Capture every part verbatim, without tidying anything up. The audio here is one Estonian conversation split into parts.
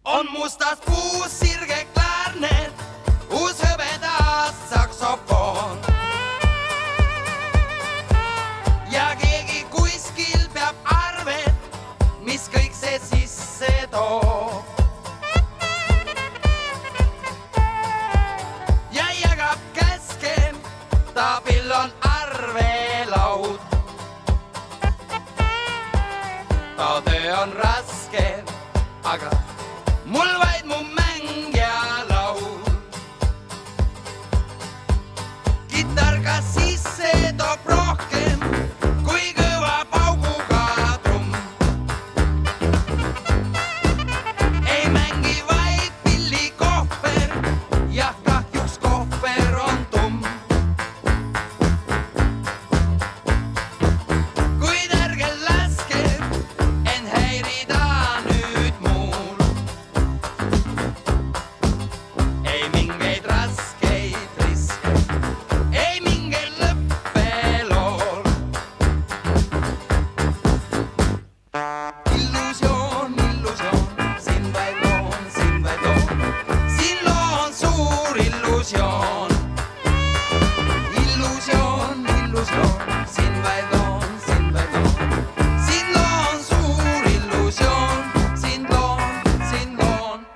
On mustast puust sirge klarnet, uus hõbedas saksofon. Ja keegi kuskil peab arvet, mis kõik see sisse toob. Ja jagab käske, tabil on arvelaud. Ta töö on raske, aga mul vaid mu mäng ja laul. Kitar ka sisse toob rohkem kui kõva pauguga trumm. Ei mängi vaid pilli kohver, jah kahjuks kohver on tumm. Kuid ärge laske en häirida nüüd muul. Ei mingeid raskeid riske, ei mingeid lõppelool. Illusioon, illusioon, siin vaid loon, siin vaid loon. Siin loon suur illusioon. Illusioon, illusioon, siin vaid loon, siin vaid loon. Siin loon suur illusioon, siin loon, siin loon.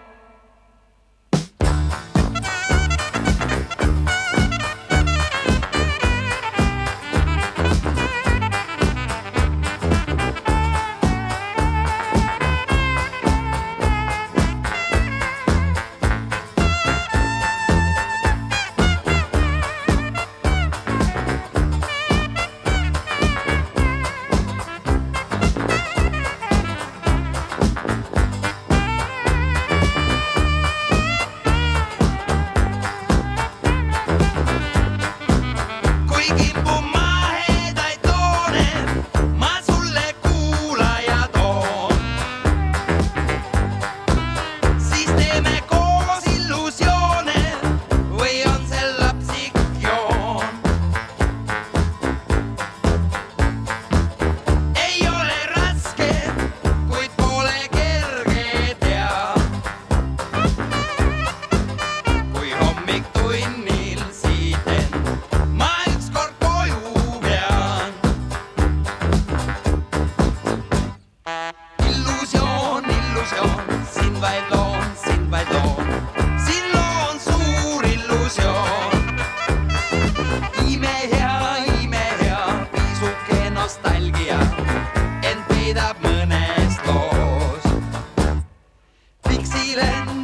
Kui kimpu mahedaid toone, ma sulle kuulaja toon. Siis teeme koos illusioone või on see lapsik joon. Ei ole raske, kuid pole kerge tea. Kui hommik tunnil siiten, ma ükskord koju pean. Illusioon, illusioon, siin vaid loon, siin vaid loon. Siin loon suur illusioon. Imehea, imehea, pisuke nostalgia, ent peidab mõnes loos. Piksilen